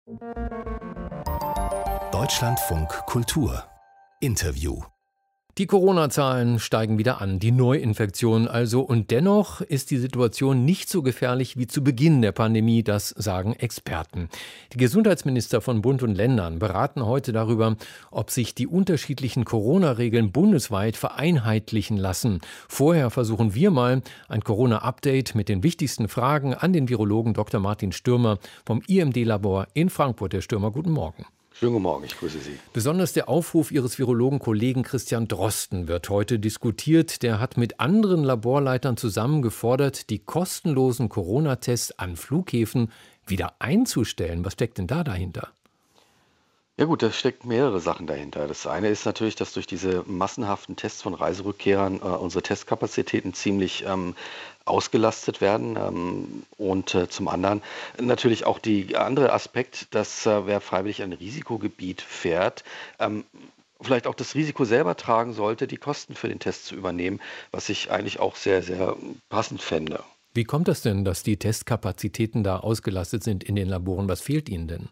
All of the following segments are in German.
Deutschlandfunk Kultur Interview. Die Corona-Zahlen steigen wieder an, die Neuinfektionen also. Und dennoch ist die Situation nicht so gefährlich wie zu Beginn der Pandemie, das sagen Experten. Die Gesundheitsminister von Bund und Ländern beraten heute darüber, ob sich die unterschiedlichen Corona-Regeln bundesweit vereinheitlichen lassen. Vorher versuchen wir mal ein Corona-Update mit den wichtigsten Fragen an den Virologen Dr. Martin Stürmer vom IMD-Labor in Frankfurt. Herr Stürmer, guten Morgen. Schönen guten Morgen, ich grüße Sie. Besonders der Aufruf Ihres Virologen-Kollegen Christian Drosten wird heute diskutiert. Der hat mit anderen Laborleitern zusammen gefordert, die kostenlosen Corona-Tests an Flughäfen wieder einzustellen. Was steckt denn da dahinter? Ja gut, da steckt mehrere Sachen dahinter. Das eine ist natürlich, dass durch diese massenhaften Tests von Reiserückkehrern unsere Testkapazitäten ziemlich ausgelastet werden. Und zum anderen natürlich auch der andere Aspekt, dass wer freiwillig ein Risikogebiet fährt, vielleicht auch das Risiko selber tragen sollte, die Kosten für den Test zu übernehmen, was ich eigentlich auch sehr, sehr passend fände. Wie kommt das denn, dass die Testkapazitäten da ausgelastet sind in den Laboren? Was fehlt Ihnen denn?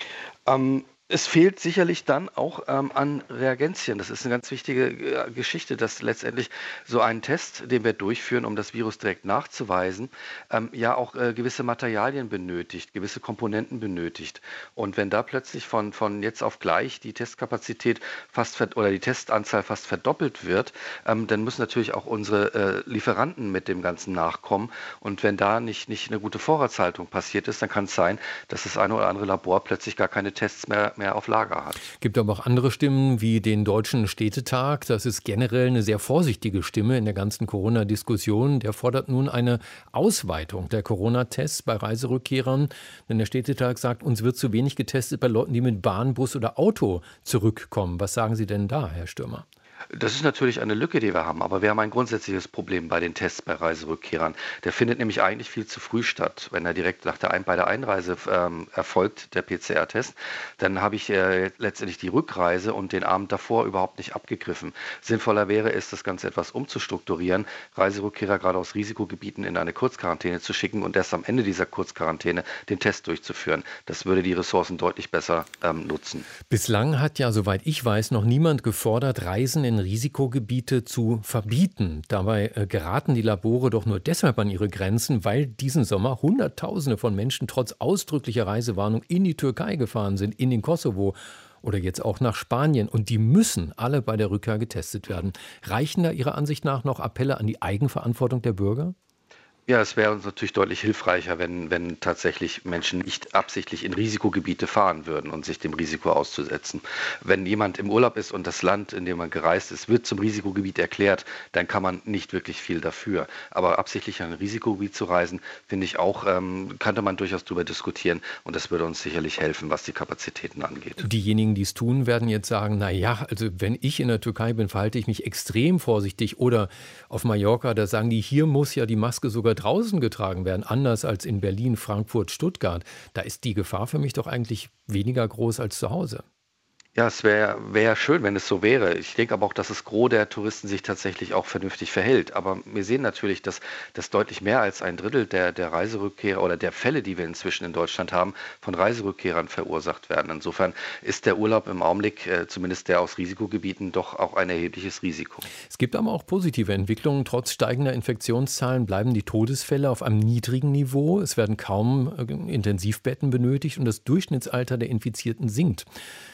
Es fehlt sicherlich dann auch an Reagenzien. Das ist eine ganz wichtige Geschichte, dass letztendlich so ein Test, den wir durchführen, um das Virus direkt nachzuweisen, ja auch gewisse Materialien benötigt, gewisse Komponenten benötigt. Und wenn da plötzlich von jetzt auf gleich die Testkapazität oder die Testanzahl fast verdoppelt wird, dann müssen natürlich auch unsere Lieferanten mit dem Ganzen nachkommen. Und wenn da nicht eine gute Vorratshaltung passiert ist, dann kann es sein, dass das eine oder andere Labor plötzlich gar keine Tests mehr auf Lager hat. Gibt aber auch andere Stimmen wie den Deutschen Städtetag. Das ist generell eine sehr vorsichtige Stimme in der ganzen Corona-Diskussion. Der fordert nun eine Ausweitung der Corona-Tests bei Reiserückkehrern. Denn der Städtetag sagt, uns wird zu wenig getestet bei Leuten, die mit Bahn, Bus oder Auto zurückkommen. Was sagen Sie denn da, Herr Stürmer? Das ist natürlich eine Lücke, die wir haben, aber wir haben ein grundsätzliches Problem bei den Tests bei Reiserückkehrern. Der findet nämlich eigentlich viel zu früh statt. Wenn er direkt bei der Einreise erfolgt, der PCR-Test, dann habe ich letztendlich die Rückreise und den Abend davor überhaupt nicht abgegriffen. Sinnvoller wäre es, das Ganze etwas umzustrukturieren, Reiserückkehrer gerade aus Risikogebieten in eine Kurzquarantäne zu schicken und erst am Ende dieser Kurzquarantäne den Test durchzuführen. Das würde die Ressourcen deutlich besser nutzen. Bislang hat ja, soweit ich weiß, noch niemand gefordert, Reisen in Risikogebiete zu verbieten. Dabei geraten die Labore doch nur deshalb an ihre Grenzen, weil diesen Sommer Hunderttausende von Menschen trotz ausdrücklicher Reisewarnung in die Türkei gefahren sind, in den Kosovo oder jetzt auch nach Spanien. Und die müssen alle bei der Rückkehr getestet werden. Reichen da Ihrer Ansicht nach noch Appelle an die Eigenverantwortung der Bürger? Ja, es wäre uns natürlich deutlich hilfreicher, wenn tatsächlich Menschen nicht absichtlich in Risikogebiete fahren würden und sich dem Risiko auszusetzen. Wenn jemand im Urlaub ist und das Land, in dem man gereist ist, wird zum Risikogebiet erklärt, dann kann man nicht wirklich viel dafür. Aber absichtlich in ein Risikogebiet zu reisen, finde ich auch, könnte man durchaus darüber diskutieren und das würde uns sicherlich helfen, was die Kapazitäten angeht. Diejenigen, die es tun, werden jetzt sagen, na ja, also wenn ich in der Türkei bin, verhalte ich mich extrem vorsichtig. Oder auf Mallorca, da sagen die, hier muss ja die Maske sogar draußen getragen werden, anders als in Berlin, Frankfurt, Stuttgart. Da ist die Gefahr für mich doch eigentlich weniger groß als zu Hause. Ja, es wär schön, wenn es so wäre. Ich denke aber auch, dass das Gros der Touristen sich tatsächlich auch vernünftig verhält. Aber wir sehen natürlich, dass deutlich mehr als ein Drittel der Reiserückkehrer oder der Fälle, die wir inzwischen in Deutschland haben, von Reiserückkehrern verursacht werden. Insofern ist der Urlaub im Augenblick, zumindest der aus Risikogebieten, doch auch ein erhebliches Risiko. Es gibt aber auch positive Entwicklungen. Trotz steigender Infektionszahlen bleiben die Todesfälle auf einem niedrigen Niveau. Es werden kaum Intensivbetten benötigt und das Durchschnittsalter der Infizierten sinkt.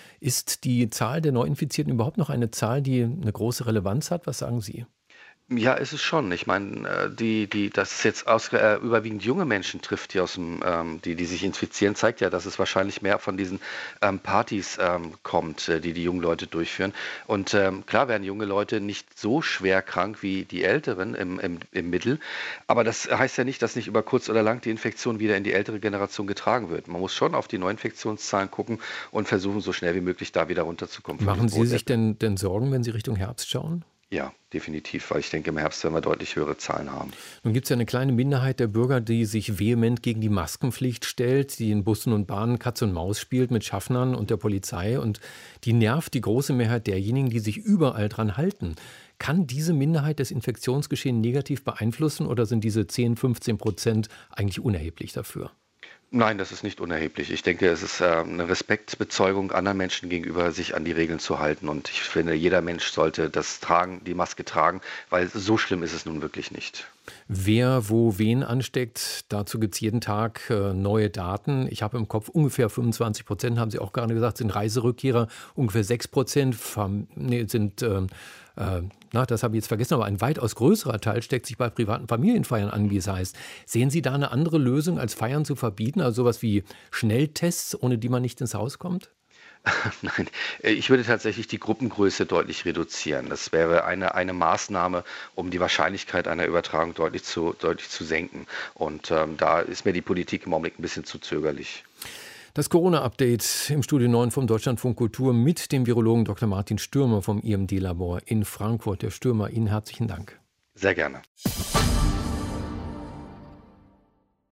Ist die Zahl der Neuinfizierten überhaupt noch eine Zahl, die eine große Relevanz hat? Was sagen Sie? Ja, ist es schon. Ich meine, dass es jetzt überwiegend junge Menschen trifft, die sich infizieren, zeigt ja, dass es wahrscheinlich mehr von diesen Partys kommt, die jungen Leute durchführen. Und klar werden junge Leute nicht so schwer krank wie die Älteren im Mittel. Aber das heißt ja nicht, dass nicht über kurz oder lang die Infektion wieder in die ältere Generation getragen wird. Man muss schon auf die Neuinfektionszahlen gucken und versuchen, so schnell wie möglich da wieder runterzukommen. Machen Sie sich denn Sorgen, wenn Sie Richtung Herbst schauen? Ja, definitiv, weil ich denke, im Herbst werden wir deutlich höhere Zahlen haben. Nun gibt es ja eine kleine Minderheit der Bürger, die sich vehement gegen die Maskenpflicht stellt, die in Bussen und Bahnen Katz und Maus spielt mit Schaffnern und der Polizei und die nervt die große Mehrheit derjenigen, die sich überall dran halten. Kann diese Minderheit das Infektionsgeschehen negativ beeinflussen oder sind diese 10, 15% eigentlich unerheblich dafür? Nein, das ist nicht unerheblich. Ich denke, es ist eine Respektsbezeugung anderen Menschen gegenüber, sich an die Regeln zu halten. Und ich finde, jeder Mensch sollte die Maske tragen, weil so schlimm ist es nun wirklich nicht. Wer wo wen ansteckt, dazu gibt es jeden Tag neue Daten. Ich habe im Kopf ungefähr 25%, haben Sie auch gerade gesagt, sind Reiserückkehrer, ungefähr 6% sind, das habe ich jetzt vergessen, aber ein weitaus größerer Teil steckt sich bei privaten Familienfeiern an, wie es heißt. Sehen Sie da eine andere Lösung, als Feiern zu verbieten, also sowas wie Schnelltests, ohne die man nicht ins Haus kommt? Nein, ich würde tatsächlich die Gruppengröße deutlich reduzieren. Das wäre eine Maßnahme, um die Wahrscheinlichkeit einer Übertragung deutlich zu senken. Und da ist mir die Politik im Augenblick ein bisschen zu zögerlich. Das Corona-Update im Studio 9 vom Deutschlandfunk Kultur mit dem Virologen Dr. Martin Stürmer vom IMD-Labor in Frankfurt. Herr Stürmer, Ihnen herzlichen Dank. Sehr gerne.